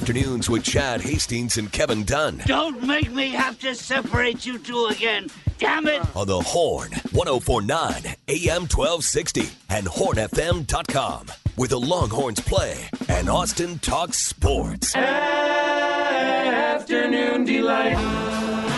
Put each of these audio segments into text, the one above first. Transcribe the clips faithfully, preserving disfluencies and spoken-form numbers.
Afternoons with Chad Hastings and Kevin Dunn. Don't make me have to separate you two again. Damn it. On the Horn, one oh four point nine A M twelve sixty and horn f m dot com. Where the Longhorns play and Austin talks sports. Afternoon Delight.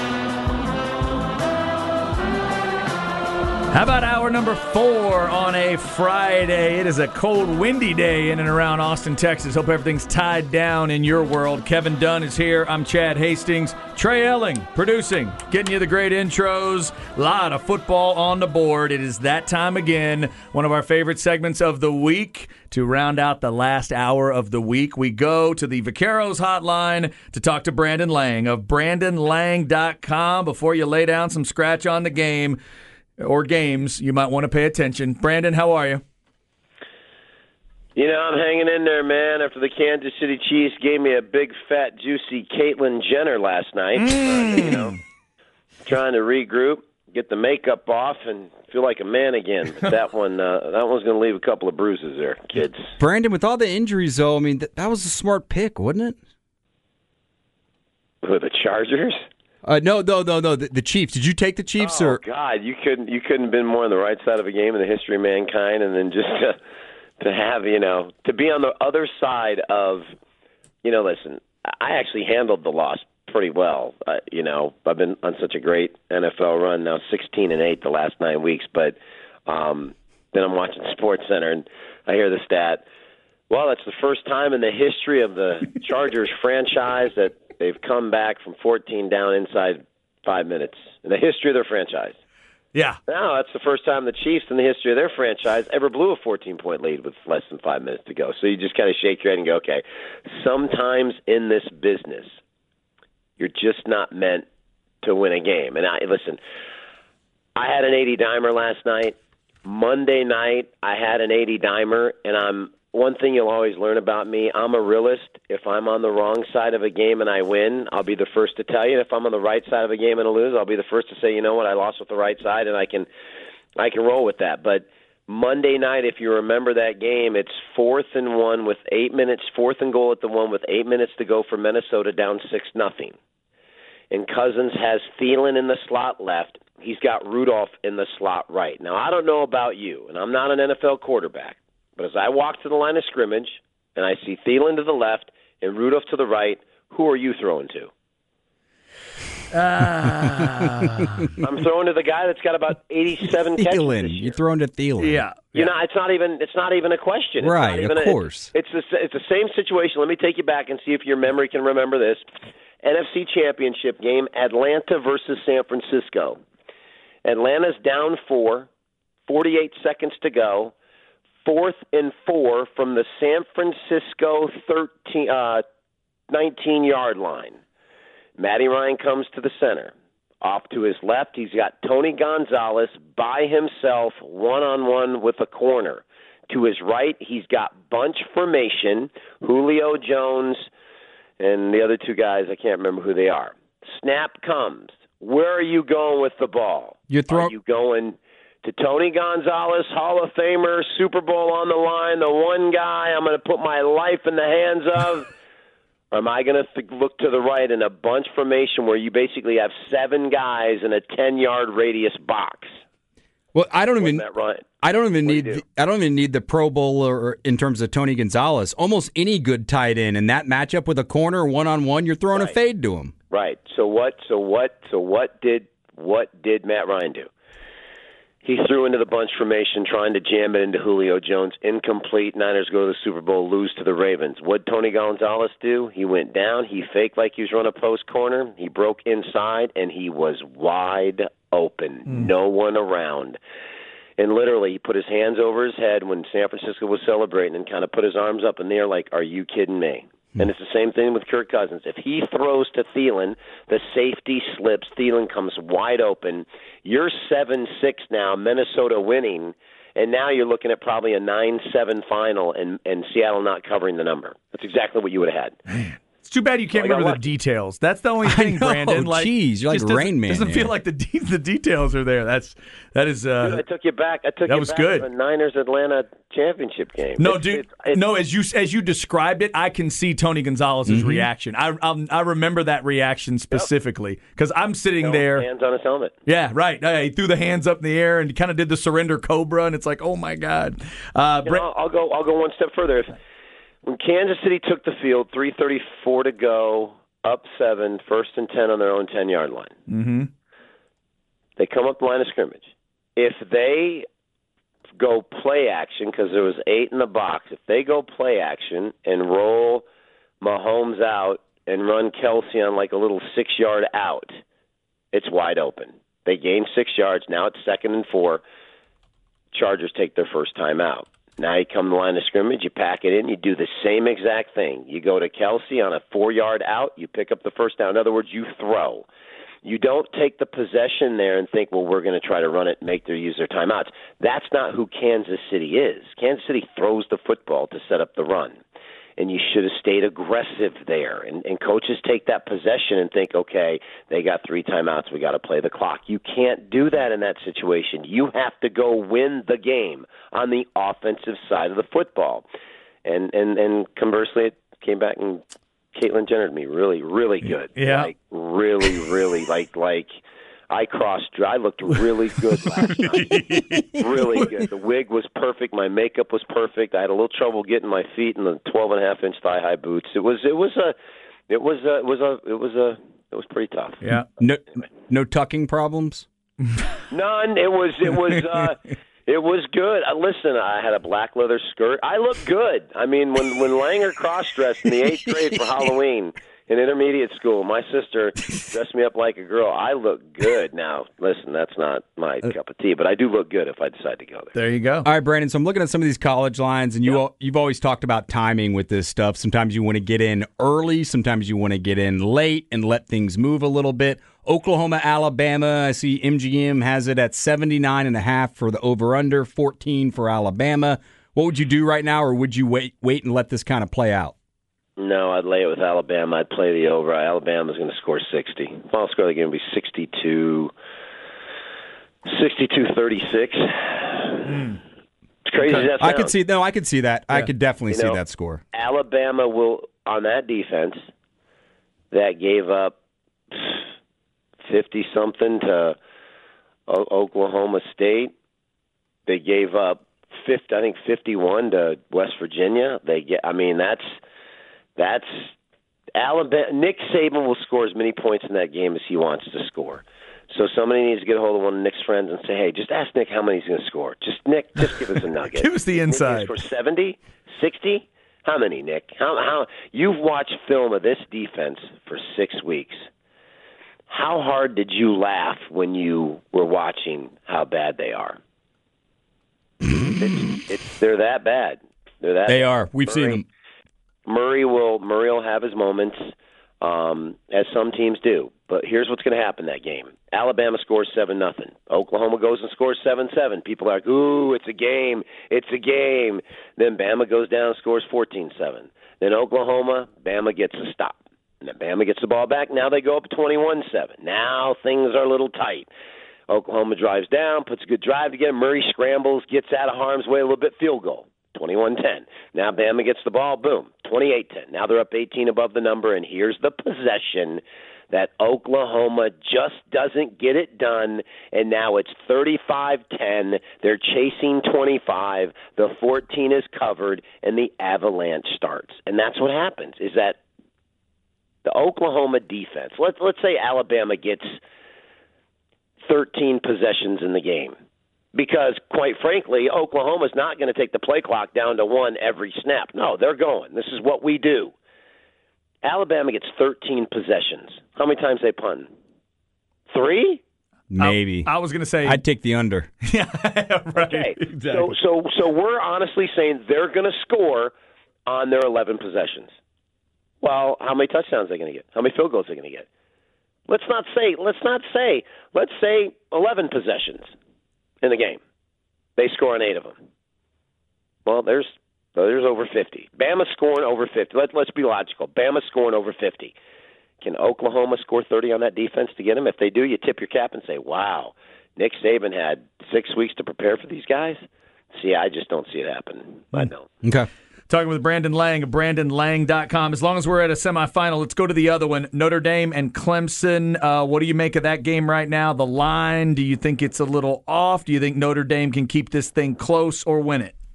How about hour number four on a Friday? It is a cold, windy day in and around Austin, Texas. Hope everything's tied down in your world. Kevin Dunn is here. I'm Chad Hastings. Trey Elling producing, getting you the great intros. A lot of football on the board. It is that time again. One of our favorite segments of the week. To round out the last hour of the week, we go to the Vaqueros hotline to talk to Brandon Lang of brandon lang dot com. Before you lay down some scratch on the game, or games, you might want to pay attention. Brandon, how are you? You know, I'm hanging in there, man, after the Kansas City Chiefs gave me a big, fat, juicy Caitlyn Jenner last night. Mm. Uh, you know, trying to regroup, get the makeup off, and feel like a man again. But that one, uh, that one's going to leave a couple of bruises there, kids. Brandon, with all the injuries, though, I mean, th- that was a smart pick, wasn't it? With the Chargers? Uh, no, no, no, no. The, the Chiefs. Did you take the Chiefs? Oh or God, you couldn't you couldn't have been more on the right side of a game in the history of mankind, and then just to, to have you know to be on the other side of you know. Listen, I actually handled the loss pretty well. Uh, you know, I've been on such a great N F L run now, sixteen and eight the last nine weeks. But um, then I'm watching SportsCenter, and I hear the stat. Well, it's the first time in the history of the Chargers franchise that they've come back from fourteen down inside five minutes in the history of their franchise. Yeah. Now, that's the first time the Chiefs in the history of their franchise ever blew a fourteen-point lead with less than five minutes to go. So you just kind of shake your head and go, okay, sometimes in this business, you're just not meant to win a game. And I listen, I had an eighty-dimer last night. Monday night, I had an eighty-dimer, and I'm one thing you'll always learn about me, I'm a realist. If I'm on the wrong side of a game and I win, I'll be the first to tell you. If I'm on the right side of a game and I lose, I'll be the first to say, you know what, I lost with the right side, and I can I can roll with that. But Monday night, if you remember that game, it's fourth and one with eight minutes, fourth and goal at the one with eight minutes to go for Minnesota, down six nothing. And Cousins has Thielen in the slot left. He's got Rudolph in the slot right. Now, I don't know about you, and I'm not an N F L quarterback, but as I walk to the line of scrimmage and I see Thielen to the left and Rudolph to the right, who are you throwing to? Uh, I'm throwing to the guy that's got about eighty-seven catches Thielen. this year. You're throwing to Thielen. yeah. You know, it's not even it's not even a question. It's Right, not even of a, course. It's it's the, it's the same situation. Let me take you back and see if your memory can remember this. N F C Championship game, Atlanta versus San Francisco. Atlanta's down four, forty-eight seconds to go. Fourth and four from the San Francisco thirteen, uh, nineteen-yard line. Matty Ryan comes to the center. Off to his left, he's got Tony Gonzalez by himself, one-on-one with a corner. To his right, he's got bunch formation, Julio Jones, and the other two guys, I can't remember who they are. Snap comes. Where are you going with the ball? You're throw- Are you going to Tony Gonzalez, Hall of Famer, Super Bowl on the line, the one guy I'm going to put my life in the hands of? Or am I going to th- look to the right in a bunch formation where you basically have seven guys in a ten-yard radius box? Well, I don't even. Wasn't that right? I don't even What do need. you do? The, I don't even need the Pro Bowler or in terms of Tony Gonzalez. Almost any good tight end in that matchup with a corner one on one, you're throwing Right. a fade to him. Right. So what? So what? So what did what did Matt Ryan do? He threw into the bunch formation, trying to jam it into Julio Jones. Incomplete. Niners go to the Super Bowl, lose to the Ravens. What did Tony Gonzalez do? He went down. He faked like he was running a post corner. He broke inside, and he was wide open. Mm. No one around. And literally, he put his hands over his head when San Francisco was celebrating and kind of put his arms up in the air like, are you kidding me? And it's the same thing with Kirk Cousins. If he throws to Thielen, the safety slips. Thielen comes wide open. You're seven six now, Minnesota winning, and now you're looking at probably a nine seven final and, and Seattle not covering the number. That's exactly what you would have had. Man, too bad you can't I got remember the lucky. details. That's the only thing, I know, Brandon. Like, geez, you're like just doesn't- Rain Man Doesn't here. feel like the de- the details are there. That's that is. Uh, Dude, I took you back. I took that you was back good. to the Niners Atlanta championship game. No, It's- dude. it's- it's- no, as you as you described it, I can see Tony Gonzalez's Mm-hmm. reaction. I I'm, I remember that reaction specifically because I'm sitting there. hands on his helmet. Yeah, right. Uh, he threw the hands up in the air and kind of did the surrender cobra, and it's like, oh my god. Uh, You Bra- know, I'll go. I'll go one step further. If, when Kansas City took the field, three thirty-four to go, up seven, first and ten on their own ten-yard line. mm-hmm. They come up the line of scrimmage. If they go play action, because there was eight in the box, if they go play action and roll Mahomes out and run Kelsey on like a little six-yard out, it's wide open. They gain six yards. Now it's second and four. Chargers take their first time out. Now you come to the line of scrimmage, you pack it in, you do the same exact thing. You go to Kelsey on a four-yard out, you pick up the first down. In other words, you throw. You don't take the possession there and think, well, we're going to try to run it and make their use their timeouts. That's not who Kansas City is. Kansas City throws the football to set up the run. And you should have stayed aggressive there. And, and coaches take that possession and think, okay, they got three timeouts, we got to play the clock. You can't do that in that situation. You have to go win the game on the offensive side of the football. And and, and conversely, it came back and Caitlin Jenner to me really, really good. Yeah. Like, really, really, like, like I crossed, I looked really good last night. Really good. The wig was perfect. My makeup was perfect. I had a little trouble getting my feet in the twelve and a half inch thigh high boots. It was, it was a, it was a, it was a, it was a, it was pretty tough. Yeah. No, no tucking problems? None. It was, it was, uh, it was good. Uh, listen, I had a black leather skirt. I looked good. I mean, when, when Langer cross-dressed in the eighth grade for Halloween in intermediate school, my sister dressed me up like a girl. I look good. Now, listen, that's not my cup of tea, but I do look good if I decide to go there. There you go. All right, Brandon, so I'm looking at some of these college lines, and you, al- you've always talked about timing with this stuff. Sometimes you want to get in early, sometimes you want to get in late and let things move a little bit. Oklahoma, Alabama, I see M G M has it at seventy-nine and a half for the over-under, fourteen for Alabama. What would you do right now, or would you wait wait and let this kind of play out? No, I'd lay it with Alabama. I'd play the over. Alabama's going to score sixty. Final score of the game will be sixty-two, sixty-two thirty-six. Mm. It's crazy as that I sounds. could see no, I could see that. I could definitely You see know, that score. Alabama will, on that defense, that gave up fifty-something to o- Oklahoma State. They gave up fifty, I think fifty-one to West Virginia. They get. I mean, that's that's Alabama. Nick Saban will score as many points in that game as he wants to score. So somebody needs to get a hold of one of Nick's friends and say, hey, just ask Nick how many he's going to score. Just, Nick, just give us a nugget. Give us the inside. Nick, score seventy, sixty? How many, Nick? How, how? You've watched film of this defense for six weeks. How hard did you laugh when you were watching how bad they are? it's, it's, they're that bad. They're that They bad. are. We've Murray, seen them. Murray will Murray will have his moments, um, as some teams do. But here's what's going to happen that game. Alabama scores seven nothing. Oklahoma goes and scores seven seven. People are like, ooh, it's a game. It's a game. Then Bama goes down and scores fourteen seven. Then Oklahoma, Bama gets a stop. And then Bama gets the ball back. Now they go up twenty-one seven. Now things are a little tight. Oklahoma drives down, puts a good drive together. Murray scrambles, gets out of harm's way a little bit, field goal. twenty-one ten. Now Bama gets the ball, boom, twenty-eight ten. Now they're up eighteen above the number, and here's the possession that Oklahoma just doesn't get it done, and now it's thirty-five ten. They're chasing twenty-five. The fourteen is covered, and the avalanche starts. And that's what happens, is that the Oklahoma defense, let's, let's say Alabama gets thirteen possessions in the game. Because, quite frankly, Oklahoma's not going to take the play clock down to one every snap. No, they're going. This is what we do. Alabama gets thirteen possessions. How many times they punt? Three? Maybe. I, I was going to say. I'd take the under. Yeah, right. Okay. Exactly. So, so, so we're honestly saying they're going to score on their eleven possessions. Well, how many touchdowns are they going to get? How many field goals are they going to get? Let's not say. Let's not say. Let's say eleven possessions in the game. They score on eight of them. Well, there's So there's over fifty. Bama scoring over fifty. Let, let's be logical. Bama scoring over fifty. Can Oklahoma score thirty on that defense to get them? If they do, you tip your cap and say, wow, Nick Saban had six weeks to prepare for these guys? See, I just don't see it happen. I don't. Okay. Talking with Brandon Lang of Brandon Lang dot com. As long as we're at a semifinal, let's go to the other one. Notre Dame and Clemson. Uh, what do you make of that game right now? The line, do you think it's a little off? Do you think Notre Dame can keep this thing close or win it?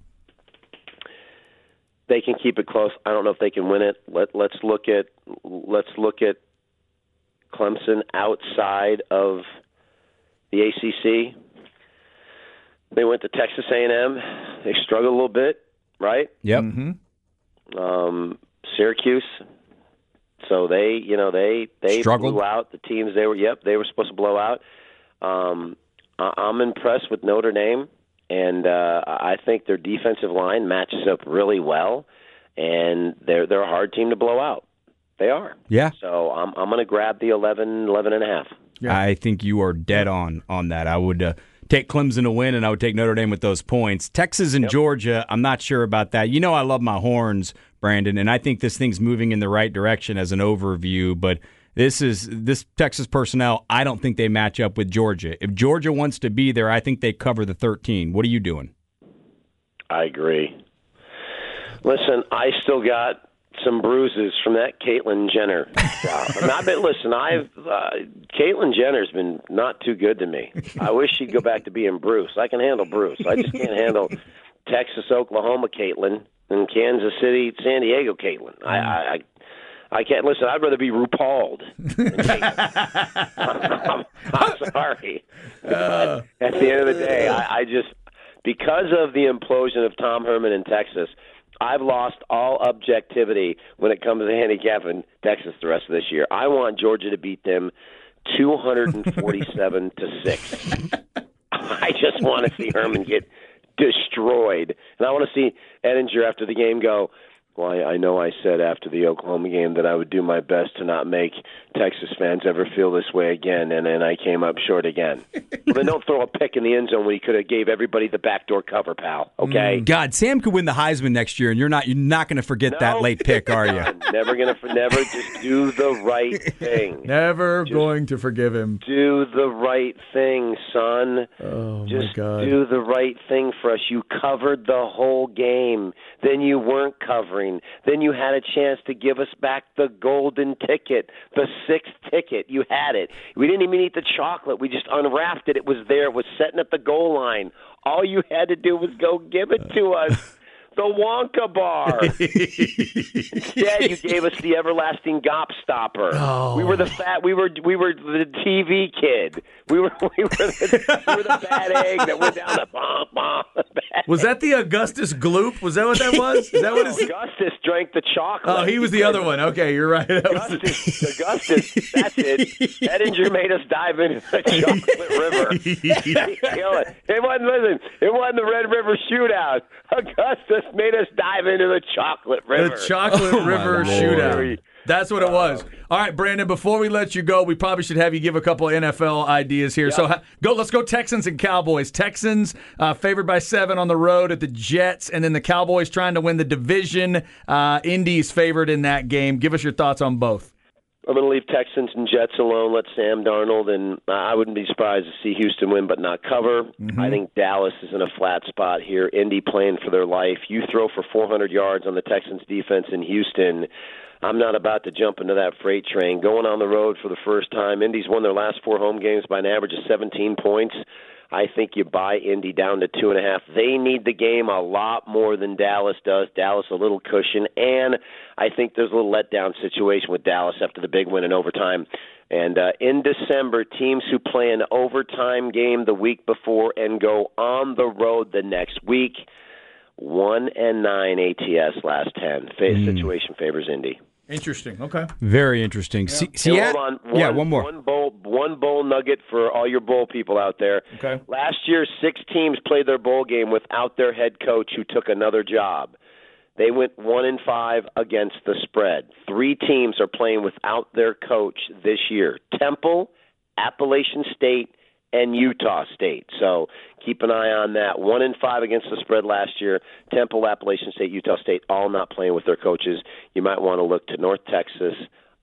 They can keep it close. I don't know if they can win it. Let, let's look at let's look at Clemson outside of the A C C. They went to Texas A and M. They struggled a little bit, right? Yep. Mm-hmm. Um, Syracuse. So they, you know, they they Struggled. blew out the teams they were. Yep, they were supposed to blow out. Um, I, I'm impressed with Notre Dame. And uh, I think their defensive line matches up really well, and they're they're a hard team to blow out. They are. Yeah. So I'm I'm going to grab the eleven, eleven and a half. Yeah. I think you are dead on on that. I would uh, take Clemson to win, and I would take Notre Dame with those points. Texas and Yep. Georgia, I'm not sure about that. You know I love my horns, Brandon, and I think this thing's moving in the right direction as an overview, but This is this Texas personnel, I don't think they match up with Georgia. If Georgia wants to be there, I think they cover the thirteen. What are you doing? I agree. Listen, I still got some bruises from that Caitlyn Jenner job. I mean, I've been, listen, I've uh, Caitlyn Jenner's been not too good to me. I wish she'd go back to being Bruce. I can handle Bruce. I just can't handle Texas, Oklahoma Caitlyn and Kansas City, San Diego Caitlyn. I, I, I I can't listen. I'd rather be RuPaul'd. I'm, I'm sorry. Uh, at the end of the day, I, I just because of the implosion of Tom Herman in Texas, I've lost all objectivity when it comes to handicapping Texas the rest of this year. I want Georgia to beat them two forty-seven to six. I just want to see Herman get destroyed, and I want to see Ettinger after the game go, well, I, I know I said after the Oklahoma game that I would do my best to not make Texas fans ever feel this way again, and then I came up short again. Well, then don't throw a pick in the end zone when he could have gave everybody the backdoor cover, pal, okay? God, Sam could win the Heisman next year, and you're not you're not going to forget No. that late pick, are you? Never going to, never just do the right thing. Never Just going to forgive him. Do the right thing, son. Oh, Just my God. do the right thing for us. You covered the whole game. Then you weren't covering. Then you had a chance to give us back the golden ticket, the sixth ticket. You had it. We didn't even eat the chocolate. We just unwrapped it. It was there. It was sitting at the goal line. All you had to do was go give it to us. The Wonka bar. Instead, you gave us the everlasting Gobstopper. Oh. We were the fat. We were we were the T V kid. We were we were the, we were the bad egg that went down the bomb bomb. Was that the Augustus Gloop? Was that what that was? Is that what it's... Augustus drank the chocolate. Oh, he was the other one. Okay, you're right. That was the- Augustus, Augustus, that's it. Ettinger made us dive into the chocolate river. it. it wasn't, listen, it wasn't the Red River Shootout. Augustus made us dive into the chocolate river. The Chocolate Oh, my River Lord. Shootout. That's what it was. All right, Brandon, before we let you go, we probably should have you give a couple of N F L ideas here. So ha- go. Let's go Texans and Cowboys. Texans uh, favored by seven on the road at the Jets, and then the Cowboys trying to win the division. Uh, Indy's favored in that game. Give us your thoughts on both. I'm going to leave Texans and Jets alone. Let Sam Darnold, and I wouldn't be surprised to see Houston win but not cover. Mm-hmm. I think Dallas is in a flat spot here. Indy playing for their life. You throw for four hundred yards on the Texans defense in Houston. I'm not about to jump into that freight train. Going on the road for the first time. Indy's won their last four home games by an average of seventeen points. I think you buy Indy down to two and a half. They need the game a lot more than Dallas does. Dallas a little cushion, and I think there's a little letdown situation with Dallas after the big win in overtime. And uh, in December, teams who play an overtime game the week before and go on the road the next week, one and nine A T S last ten. Fa- Mm. Situation favors Indy. Interesting. Okay. Very interesting. Yeah. See, see, Hey, yeah, hold on. One, yeah, one more. One bowl, one bowl nugget for all your bowl people out there. Okay. Last year, six teams played their bowl game without their head coach who took another job. They went one and five against the spread. Three teams are playing without their coach this year: Temple, Appalachian State, and Utah State. So keep an eye on that. One and five against the spread last year. Temple, Appalachian State, Utah State, all not playing with their coaches. You might want to look to North Texas,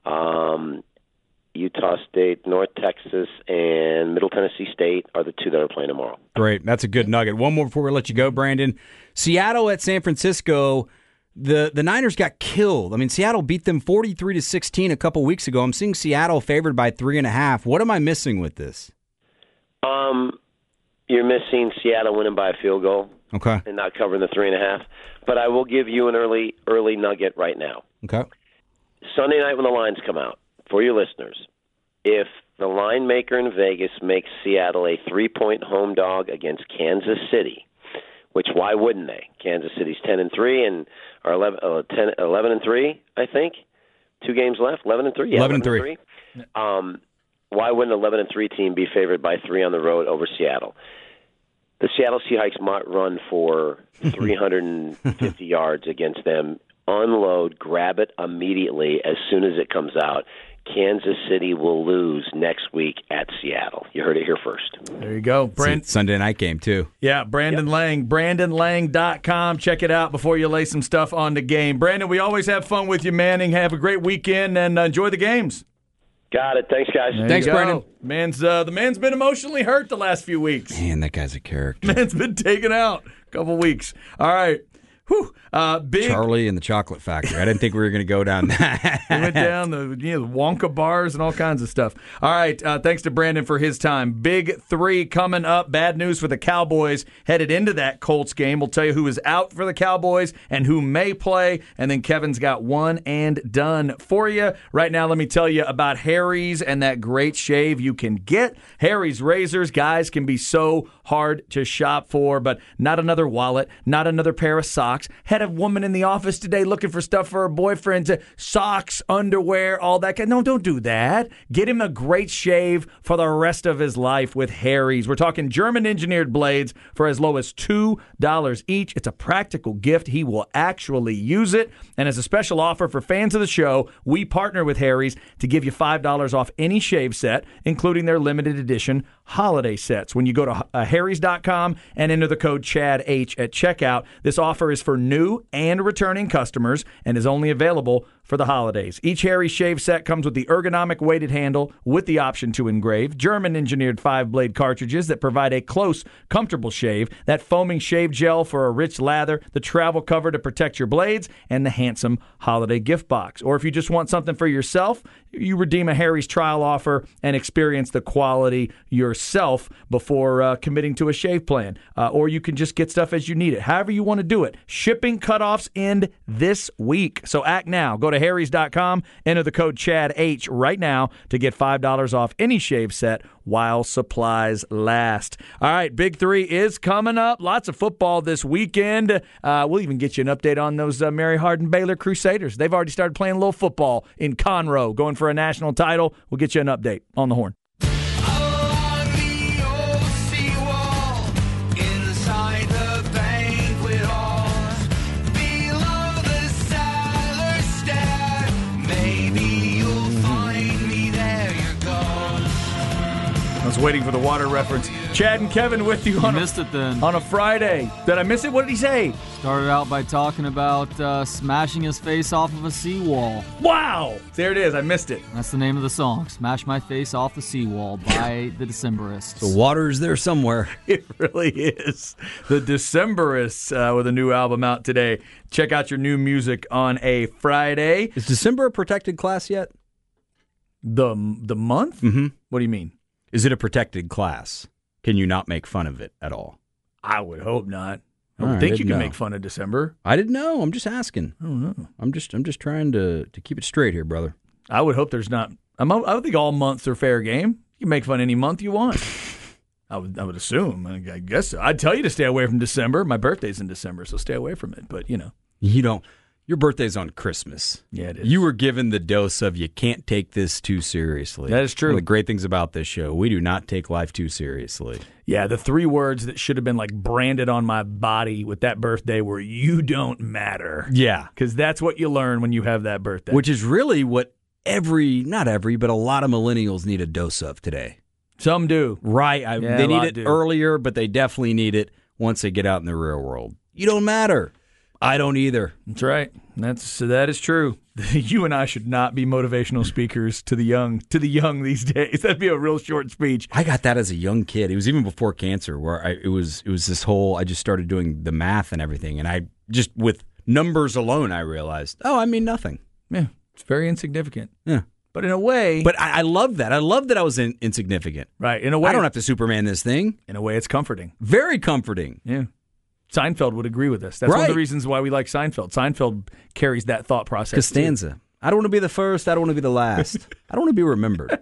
um, Utah State, North Texas, and Middle Tennessee State are the two that are playing tomorrow. Great. That's a good nugget. One more before we let you go, Brandon. Seattle at San Francisco. The the Niners got killed. I mean, Seattle beat them forty-three to sixteen a couple weeks ago. I'm seeing Seattle favored by three and a half. What am I missing with this? Um, you're missing Seattle winning by a field goal. Okay. And not covering the three and a half. But I will give you an early early nugget right now. Okay. Sunday night when the lines come out, for your listeners, if the line maker in Vegas makes Seattle a three-point home dog against Kansas City, which why wouldn't they? Kansas City's ten and three and or eleven, uh, ten, eleven and three, I think. Two games left. Eleven and three. Yeah, eleven and three. Um, why wouldn't an eleven and three team be favored by three on the road over Seattle? The Seattle Seahawks might run for three hundred fifty yards against them. Unload, grab it immediately as soon as it comes out. Kansas City will lose next week at Seattle. You heard it here first. There you go. Brand- Sunday night game, too. Yeah, Brandon Yep. Lang, brandon lang dot com. Check it out before you lay some stuff on the game. Brandon, we always have fun with you, Manning. Have a great weekend and uh, enjoy the games. Got it. Thanks, guys. There Thanks, you go. Brandon. Man's, uh, the man's been emotionally hurt the last few weeks. Man, that guy's a character. Man's been taken out a couple weeks. All right. Whew. Uh, big. Charlie and the Chocolate Factory. I didn't think we were going to go down that. We went down the, you know, the Wonka bars and all kinds of stuff. All right. Uh, thanks to Brandon for his time. Big three coming up. Bad news for the Cowboys headed into that Colts game. We'll tell you who is out for the Cowboys and who may play. And then Kevin's got one and done for you. Right now, let me tell you about Harry's and that great shave you can get. Harry's razors, guys, can be so hard to shop for, but not another wallet, not another pair of socks. Had a woman in the office today looking for stuff for her boyfriend, to socks, underwear, all that. No, don't do that. Get him a great shave for the rest of his life with Harry's. We're talking German-engineered blades for as low as two dollars each. It's a practical gift. He will actually use it. And as a special offer for fans of the show, we partner with Harry's to give you five dollars off any shave set, including their limited edition holiday sets. When you go to uh, harrys dot com and enter the code ChadH at checkout, this offer is for new and returning customers and is only available for the holidays. Each Harry's shave set comes with the ergonomic weighted handle with the option to engrave, German-engineered five-blade cartridges that provide a close, comfortable shave, that foaming shave gel for a rich lather, the travel cover to protect your blades, and the handsome holiday gift box. Or if you just want something for yourself, you redeem a Harry's trial offer and experience the quality yourself before uh, committing to a shave plan. Uh, or you can just get stuff as you need it. However you want to do it. Shipping cutoffs end this week. So act now. Go to harrys dot com, enter the code ChadH right now to get five dollars off any shave set while supplies last. All right, Big Three is coming up. Lots of football this weekend. Uh, we'll even get you an update on those uh, Mary Hardin Baylor Crusaders. They've already started playing a little football in Conroe, going for a national title. We'll get you an update on the Horn. I was waiting for the water reference. Chad and Kevin with you, You on, missed a, it then. on a Friday. Did I miss it? What did he say? Started out by talking about uh, smashing his face off of a seawall. Wow! There it is. I missed it. That's the name of the song, Smash My Face Off the Seawall by the Decemberists. The water's there somewhere. It really is. The Decemberists uh, with a new album out today. Check out your new music on a Friday. Is December a protected class yet? The the month? Mm-hmm. What do you mean? Is it a protected class? Can you not make fun of it at all? I would hope not. I All would right, think I you didn't can know. make fun of December. I didn't know. I'm just asking. I don't know. I'm just I'm just trying to, to keep it straight here, brother. I would hope there's not. I'm, I would think all months are fair game. You can make fun any month you want. I would I would assume. I guess so. I'd tell you to stay away from December. My birthday's in December, so stay away from it. But, you know. You don't. Your birthday's on Christmas. Yeah, it is. You were given the dose of you can't take this too seriously. That is true. One of the great things about this show, we do not take life too seriously. Yeah, the three words that should have been like branded on my body with that birthday were "you don't matter." Yeah. Because that's what you learn when you have that birthday. Which is really what every, not every, but a lot of millennials need a dose of today. Some do. Right. I, Yeah, they a need lot it do. earlier, but they definitely need it once they get out in the real world. You don't matter. I don't either. That's right. That's that is true. You and I should not be motivational speakers to the young to the young these days. That'd be a real short speech. I got that as a young kid. It was even before cancer, where I, it was it was this whole. I just started doing the math and everything, and I just with numbers alone, I realized, oh, I mean nothing. Yeah, it's very insignificant. Yeah, but in a way, but I, I love that. I love that I was in, insignificant. Right. In a way, I don't have to Superman this thing. In a way, it's comforting. Very comforting. Yeah. Seinfeld would agree with us. That's right. one of the reasons why we like Seinfeld. Seinfeld carries that thought process. Costanza. Too. I don't want to be the first. I don't want to be the last. I don't want to be remembered.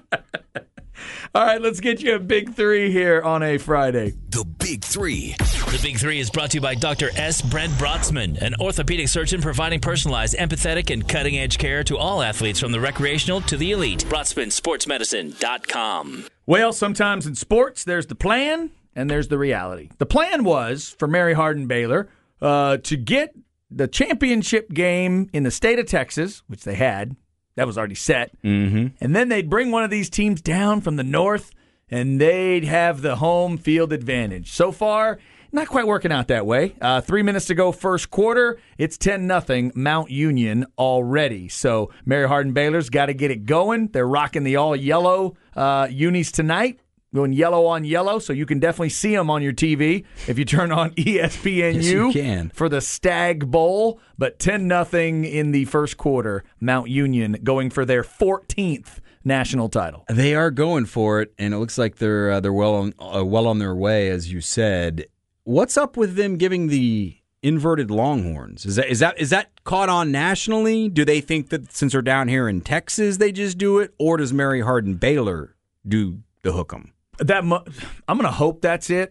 All right, let's get you a big three here on a Friday. The Big Three. The Big Three is brought to you by Doctor S. Brent Brotzman, an orthopedic surgeon providing personalized, empathetic, and cutting-edge care to all athletes from the recreational to the elite. Brotzman Sports Medicine dot com. Well, sometimes in sports, there's the plan and there's the reality. The plan was for Mary Hardin-Baylor uh, to get the championship game in the state of Texas, which they had. That was already set. Mm-hmm. And then they'd bring one of these teams down from the north, and they'd have the home field advantage. So far, not quite working out that way. Uh, three minutes to go first quarter. It's ten nothing Mount Union already. So Mary Hardin-Baylor's got to get it going. They're rocking the all-yellow uh, unis tonight. Going yellow on yellow, so you can definitely see them on your T V if you turn on E S P N U yes, you can. For the Stag Bowl. But ten nothing in the first quarter, Mount Union going for their fourteenth national title. They are going for it, and it looks like they're uh, they're well on uh, well on their way, as you said. What's up with them giving the inverted longhorns? Is that is that is that caught on nationally? Do they think that since they're down here in Texas, they just do it, or does Mary Hardin-Baylor do the hook 'em? That mu- I'm going to hope that's it.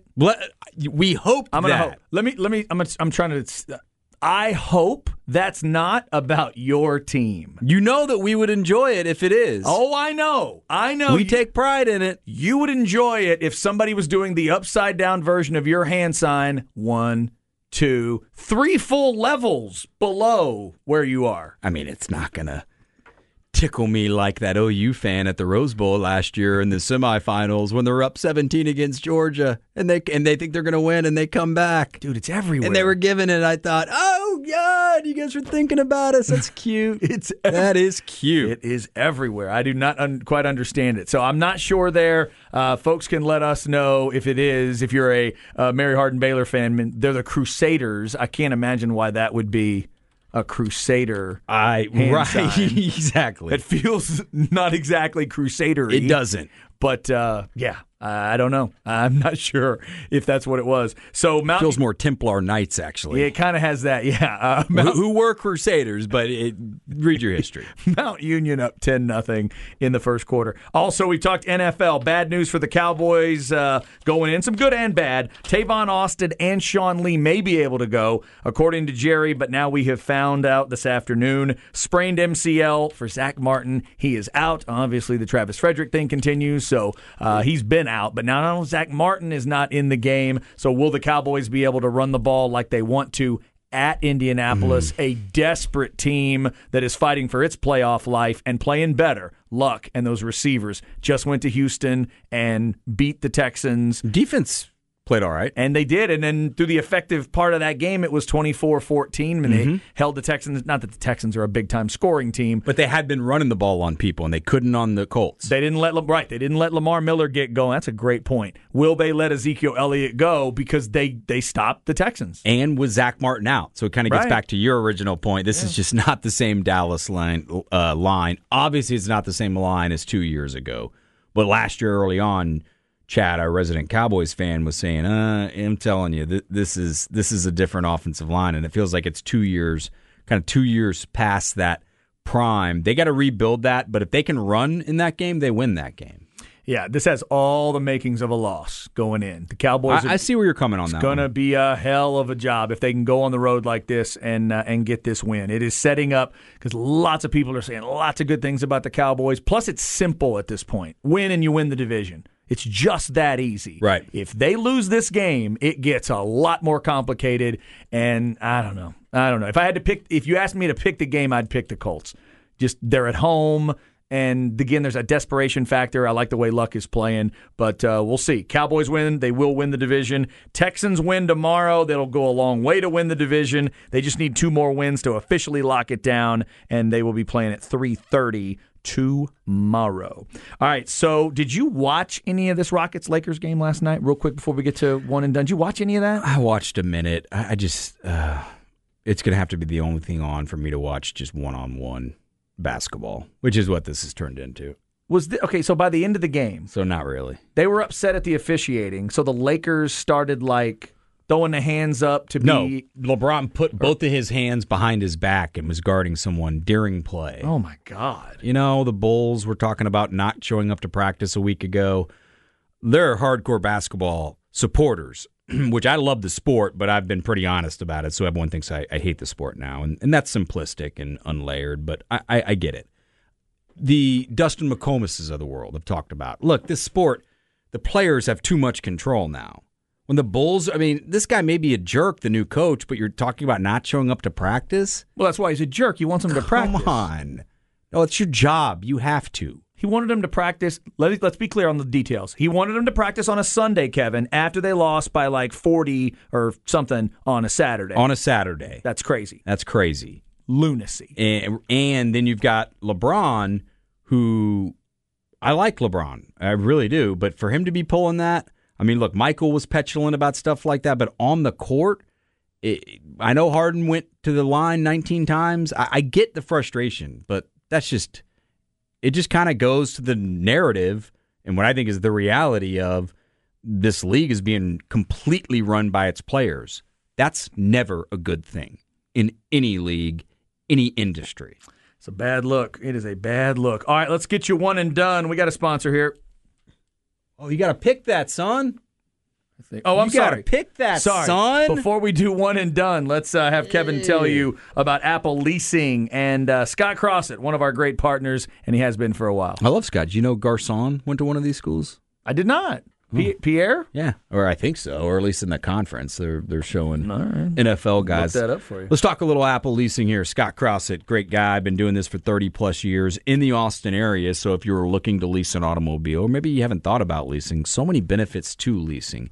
We hope I'm going to that. hope. Let me let me I'm gonna, I'm trying to I hope that's not about your team. You know that we would enjoy it if it is. Oh, I know. I know. We you, take pride in it. You would enjoy it if somebody was doing the upside down version of your hand sign. One, two, three full levels below where you are. I mean, it's not going to tickle me like that O U fan at the Rose Bowl last year in the semifinals when they're up seventeen against Georgia and they and they think they're going to win and they come back. Dude, it's everywhere. And they were giving it. I thought, oh, God, you guys were thinking about us. That's cute. it's That is cute. It is everywhere. I do not un- quite understand it. So I'm not sure there. Uh, folks can let us know if it is. If you're a uh, Mary Hardin-Baylor fan, they're the Crusaders. I can't imagine why that would be a Crusader. I right sign. Exactly. It feels not exactly Crusader-y. It doesn't. But uh, yeah, I don't know. I'm not sure if that's what it was. So Mount feels more Templar Knights, actually. Yeah, it kind of has that. Yeah, uh, Mount, who, who were Crusaders, but it, read your history. Mount Union up ten nothing in the first quarter. Also, we talked N F L. Bad news for the Cowboys uh, going in. Some good and bad. Tavon Austin and Sean Lee may be able to go, according to Jerry, but now we have found out this afternoon. Sprained M C L for Zach Martin. He is out. Obviously, the Travis Frederick thing continues, so uh, he's been out. But now Zach Martin is not in the game, so will the Cowboys be able to run the ball like they want to at Indianapolis, mm. a desperate team that is fighting for its playoff life and playing better? Luck and those receivers just went to Houston and beat the Texans. Defense played all right. And they did. And then through the effective part of that game, it was twenty-four fourteen. And mm-hmm. they held the Texans. Not that the Texans are a big-time scoring team. But they had been running the ball on people, and they couldn't on the Colts. They didn't let right. They didn't let Lamar Miller get going. That's a great point. Will they let Ezekiel Elliott go because they, they stopped the Texans? And with Zach Martin out. So it kind of gets right. back to your original point. This yeah. is just not the same Dallas line, uh, line. Obviously, it's not the same line as two years ago. But last year early on, Chad, our resident Cowboys fan, was saying, uh, I'm telling you, th- this is this is a different offensive line, and it feels like it's two years, kind of two years past that prime. They got to rebuild that, but if they can run in that game, they win that game. Yeah, this has all the makings of a loss going in. The Cowboys. I, I see where you're coming on that. It's going to be a hell of a job if they can go on the road like this and uh, and get this win. It is setting up because lots of people are saying lots of good things about the Cowboys. Plus, it's simple at this point. Win and you win the division. It's just that easy. Right. If they lose this game, it gets a lot more complicated. And I don't know. I don't know. If I had to pick, if you asked me to pick the game, I'd pick the Colts. Just they're at home. And again, there's a desperation factor. I like the way Luck is playing, but uh, we'll see. Cowboys win. They will win the division. Texans win tomorrow. That'll go a long way to win the division. They just need two more wins to officially lock it down, and they will be playing at three thirty tomorrow. All right, so did you watch any of this Rockets-Lakers game last night, real quick before we get to one and done? Did you watch any of that? I watched a minute. I, I just, uh, it's going to have to be the only thing on for me to watch just one-on-one basketball, which is what this has turned into. Was the, okay, so by the end of the game, So not really. they were upset at the officiating, so the Lakers started like throwing the hands up to No, be. LeBron put both of his hands behind his back and was guarding someone during play. Oh my God! You know, the Bulls were talking about not showing up to practice a week ago. They're hardcore basketball supporters, which I love the sport, but I've been pretty honest about it, so everyone thinks I, I hate the sport now. And, and that's simplistic and unlayered, but I, I, I get it. The Dustin McComases of the world have talked about, look, this sport, the players have too much control now. When the Bulls, I mean, this guy may be a jerk, the new coach, but you're talking about not showing up to practice? Well, that's why he's a jerk. He wants him to practice. Come on. No, it's your job. You have to. He wanted him to practice. Let, let's be clear on the details. He wanted him to practice on a Sunday, Kevin, after they lost by like forty or something on a Saturday. On a Saturday. That's crazy. That's crazy. Lunacy. And, and then you've got LeBron, who I like LeBron. I really do. But for him to be pulling that, I mean, look, Michael was petulant about stuff like that, but on the court, it, I know Harden went to the line nineteen times. I, I get the frustration, but that's just, it just kind of goes to the narrative and what I think is the reality of this league is being completely run by its players. That's never a good thing in any league, any industry. It's a bad look. It is a bad look. All right, let's get you one and done. We got a sponsor here. Oh, you got to pick that, son. Oh, I'm you sorry. gotta pick that, sorry. son. Before we do one and done, let's uh, have Kevin tell you about Apple Leasing and uh, Scott Crossett, one of our great partners, and he has been for a while. I love Scott. Do you know Garcon went to one of these schools? I did not. P- Pierre? Yeah, or I think so, or at least in the conference. They're they're showing right. N F L guys. Look that up for you. Let's talk a little Apple Leasing here. Scott Crossett, great guy, been doing this for thirty plus years in the Austin area. So if you're looking to lease an automobile, or maybe you haven't thought about leasing, so many benefits to leasing.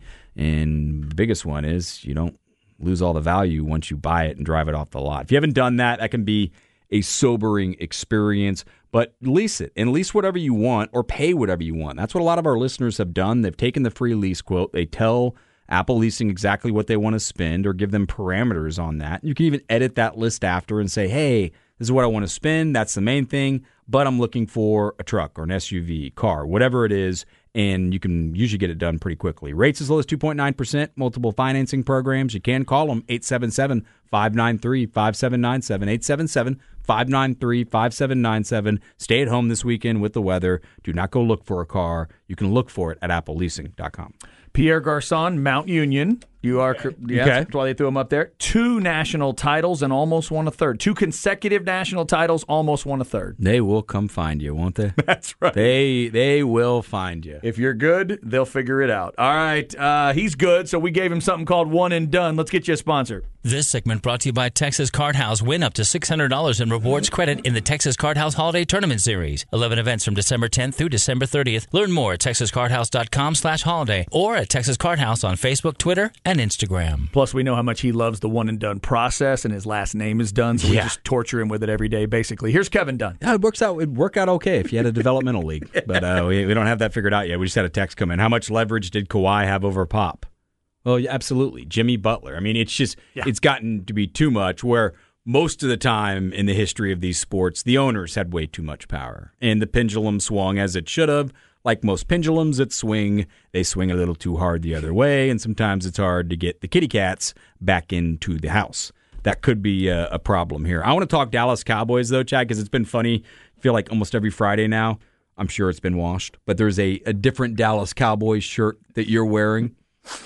And the biggest one is you don't lose all the value once you buy it and drive it off the lot. If you haven't done that, that can be a sobering experience. But lease it, and lease whatever you want or pay whatever you want. That's what a lot of our listeners have done. They've taken the free lease quote. They tell Apple Leasing exactly what they want to spend or give them parameters on that. You can even edit that list after and say, hey, this is what I want to spend. That's the main thing, but I'm looking for a truck or an S U V, car, whatever it is, and you can usually get it done pretty quickly. Rates as low as two point nine percent, multiple financing programs. You can call them eight seven seven, five nine three, five seven nine seven, eight seven seven, five nine three, five seven nine seven. Stay at home this weekend with the weather. Do not go look for a car. You can look for it at apple leasing dot com. Pierre Garcon, Mount Union. You are, yeah, Okay. that's why they threw him up there. Two national titles and almost won a third. Two consecutive national titles, almost won a third. They will come find you, won't they? That's right. They they will find you. If you're good, they'll figure it out. All right, uh, he's good, so we gave him something called one and done. Let's get you a sponsor. This segment brought to you by Texas Card House. Win up to six hundred dollars in rewards credit in the Texas Card House Holiday Tournament Series. eleven events from December tenth through December thirtieth. Learn more at texas card house dot com slash holiday or at Texas Card House on Facebook, Twitter, and Instagram. Plus, we know how much he loves the one and done process, and his last name is Dunn, so we Yeah. just torture him with it every day, basically. Here's Kevin Dunn. Yeah, it works out. It work out okay if you had a developmental league, but uh, we, we don't have that figured out yet. We just had a text come in. How much leverage did Kawhi have over Pop? Well, yeah, absolutely, Jimmy Butler. I mean, it's just Yeah. it's gotten to be too much. Where most of the time in the history of these sports, the owners had way too much power, and the pendulum swung as it should have. Like most pendulums that swing, they swing a little too hard the other way, and sometimes it's hard to get the kitty cats back into the house. That could be a, a problem here. I want to talk Dallas Cowboys, though, Chad, because it's been funny. I feel like almost every Friday now, I'm sure it's been washed, but there's a, a different Dallas Cowboys shirt that you're wearing.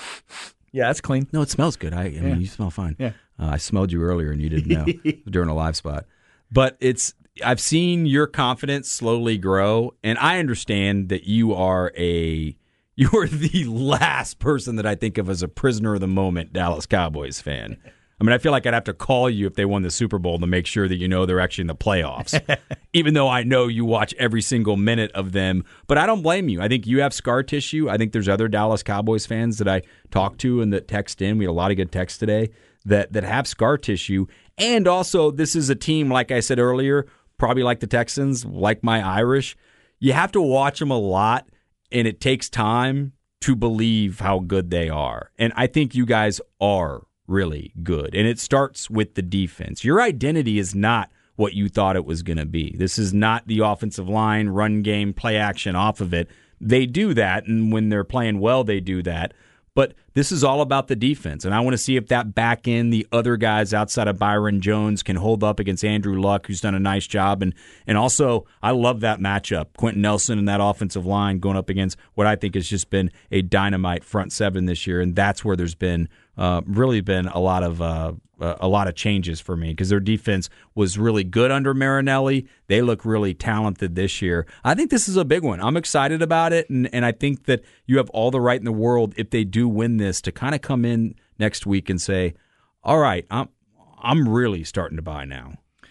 Yeah, that's clean. No, it smells good. I, I mean, Yeah. you smell fine. Yeah. Uh, I smelled you earlier, and you didn't know during a live spot. But it's I've seen your confidence slowly grow, and I understand that you are a you are the last person that I think of as a prisoner of the moment Dallas Cowboys fan. I mean, I feel like I'd have to call you if they won the Super Bowl to make sure that you know they're actually in the playoffs, even though I know you watch every single minute of them. But I don't blame you. I think you have scar tissue. I think there's other Dallas Cowboys fans that I talked to and that text in. We had a lot of good texts today that, that have scar tissue. And also, this is a team, like I said earlier, probably like the Texans, like my Irish. You have to watch them a lot, and it takes time to believe how good they are. And I think you guys are really good. And it starts with the defense. Your identity is not what you thought it was going to be. This is not the offensive line, run game, play action off of it. They do that, and when they're playing well, they do that. But this is all about the defense, and I want to see if that back end, the other guys outside of Byron Jones, can hold up against Andrew Luck, who's done a nice job. And and also, I love that matchup. Quentin Nelson and that offensive line going up against what I think has just been a dynamite front seven this year, and that's where there's been uh, really been a lot of uh, a lot of changes for me because their defense was really good under Marinelli. They look really talented this year. I think this is a big one. I'm excited about it, and, and I think that you have all the right in the world if they do win this to kind of come in next week and say, all right, I'm I'm really starting to buy now.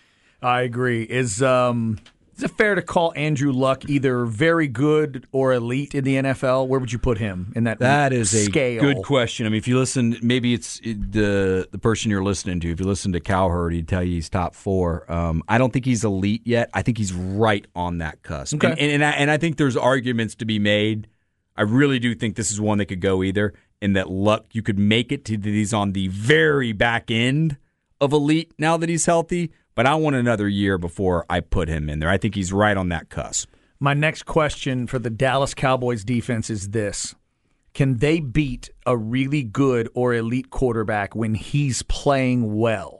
I agree. Is um is it fair to call Andrew Luck either very good or elite in the N F L? Where would you put him in that That is a scale? good question. I mean, if you listen, maybe it's the the person you're listening to. If you listen to Cowherd, he'd tell you he's top four. Um, I don't think he's elite yet. I think he's right on that cusp. Okay. And, and, and, I, and I think there's arguments to be made. I really do think this is one that could go either, and that Luck, you could make it to that he's on the very back end of elite now that he's healthy, but I want another year before I put him in there. I think he's right on that cusp. My next question for the Dallas Cowboys defense is this. Can they beat a really good or elite quarterback when he's playing well?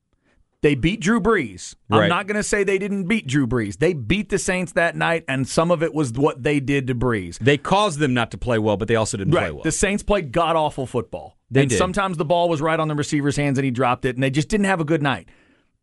They beat Drew Brees. Right. I'm not going to say they didn't beat Drew Brees. They beat the Saints that night, and some of it was what they did to Brees. They caused them not to play well, but they also didn't Right. play well. The Saints played god-awful football. They and did. Sometimes the ball was right on the receiver's hands and he dropped it, and they just didn't have a good night.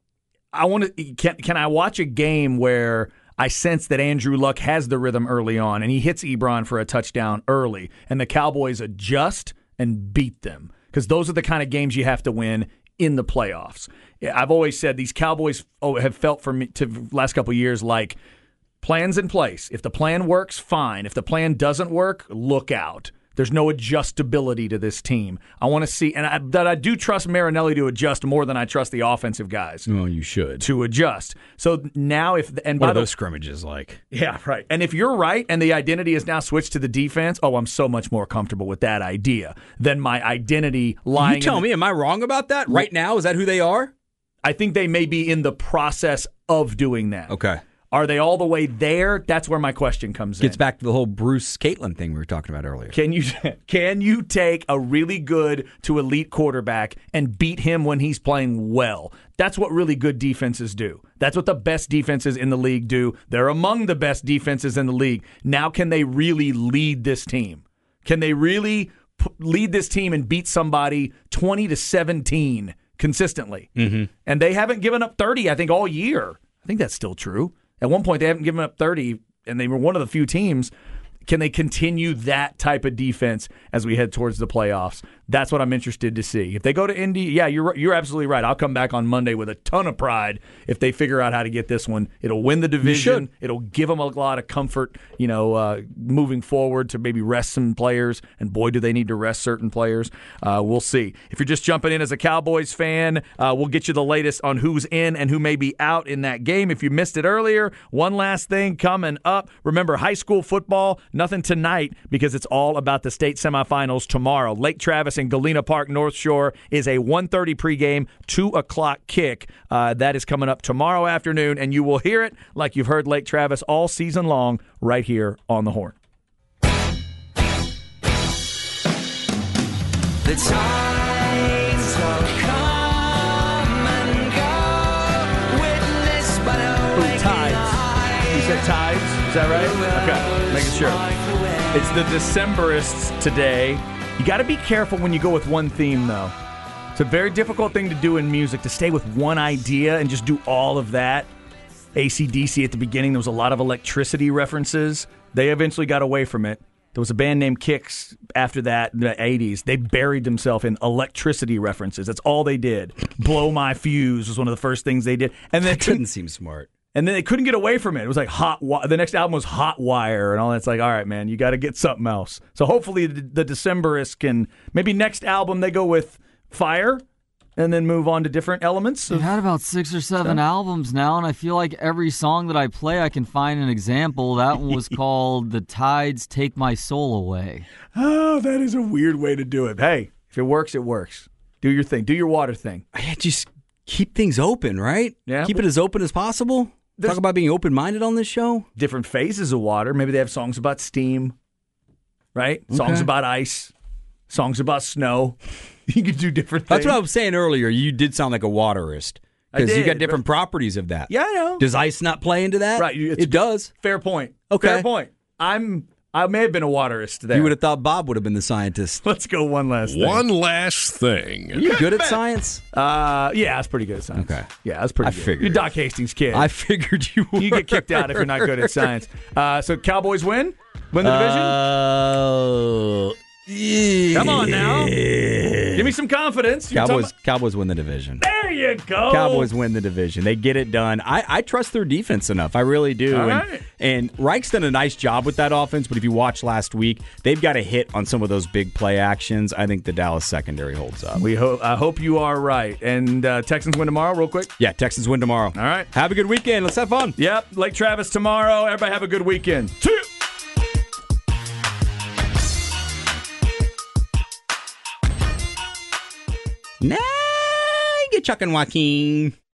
I want to. Can, can I watch a game where I sense that Andrew Luck has the rhythm early on, and he hits Ebron for a touchdown early, and the Cowboys adjust and beat them? Because those are the kind of games you have to win in the playoffs. I've always said these Cowboys have felt for me to the last couple of years like plans in place. If the plan works, fine. If the plan doesn't work, look out. There's no adjustability to this team. I want to see, and I, that I do trust Marinelli to adjust more than I trust the offensive guys. Well, you should. To adjust. So now if and What by are the, those scrimmages like? Yeah, right. And if you're right and the identity is now switched to the defense, oh, I'm so much more comfortable with that idea than my identity lying. You tell in the, me, am I wrong about that? Right now, is that who they are? I think they may be in the process of doing that. Okay. Are they all the way there? That's where my question comes Gets in. back to the whole Bruce Caitlin thing we were talking about earlier. Can you can you take a really good to elite quarterback and beat him when he's playing well? That's what really good defenses do. That's what the best defenses in the league do. They're among the best defenses in the league. Now can they really lead this team? Can they really p- lead this team and beat somebody twenty to seventeen consistently? Mm-hmm. And they haven't given up thirty, I think, all year. I think that's still true. At one point, they haven't given up thirty, and they were one of the few teams. Can they continue that type of defense as we head towards the playoffs? That's what I'm interested to see. If they go to Indy, yeah, you're you're absolutely right. I'll come back on Monday with a ton of pride if they figure out how to get this one. It'll win the division. It'll give them a lot of comfort, you know, uh, moving forward to maybe rest some players. And boy, do they need to rest certain players. Uh, we'll see. If you're just jumping in as a Cowboys fan, uh, we'll get you the latest on who's in and who may be out in that game. If you missed it earlier, one last thing coming up. Remember, high school football, nothing tonight because it's all about the state semifinals tomorrow. Lake Travis and Galena Park North Shore is a one thirty pregame, two o'clock kick. Uh, that is coming up tomorrow afternoon, and you will hear it like you've heard Lake Travis all season long right here on the Horn. The tides will come and go, witnessed by no Ooh, tides. You said tides? Is that right? Okay, making sure. It's the Decemberists today. You got to be careful when you go with one theme, though. It's a very difficult thing to do in music, to stay with one idea and just do all of that. A C D C at the beginning, there was a lot of electricity references. They eventually got away from it. There was a band named Kix after that in the eighties. They buried themselves in electricity references. That's all they did. Blow My Fuse was one of the first things they did. And then That didn't seem smart. And then they couldn't get away from it. It was like Hot Wi- The next album was Hot Wire and all that. It's like, all right, man, you got to get something else. So hopefully the, the Decemberists can, maybe next album they go with Fire and then move on to different elements. They've Of, had about six or seven albums now, and I feel like every song that I play, I can find an example. That one was called The Tides Take My Soul Away. oh, that is a weird way to do it. Hey, if it works, it works. Do your thing. Do your water thing. Yeah, just keep things open, right? Yeah. Keep it as open as possible. There's- Talk about being open-minded on this show. Different phases of water. Maybe they have songs about steam, right? Songs Okay. about ice, songs about snow. You could do different things. That's what I was saying earlier. You did sound like a waterist. I Because you got did, different properties of that. Yeah, I know. Does ice not play into that? Right, you- it's- It does. Fair point. Okay. Fair point. I'm. I may have been a waterist there. You would have thought Bob would have been the scientist. Let's go one last thing. One last thing. Are you good at science? Uh, yeah, that's pretty good at science. Okay. Yeah, that's pretty I good. figured. You're Doc Hastings' kid. I figured you were. You get kicked out if you're not good at science. Uh, so Cowboys win? Win the division? Uh, Come on now. Give me some confidence. You're Cowboys, talking Cowboys win the division. about- There you go. Cowboys win the division. They get it done. I, I trust their defense enough. I really do. All and, right. and Reich's done a nice job with that offense, but if you watch last week, they've got a hit on some of those big play actions. I think the Dallas secondary holds up. We ho- I hope you are right. And uh, Texans win tomorrow, real quick. Yeah, Texans win tomorrow. All right. Have a good weekend. Let's have fun. Yep. Lake Travis tomorrow. Everybody have a good weekend. See ya. Nah, get Chuck and Joaquin.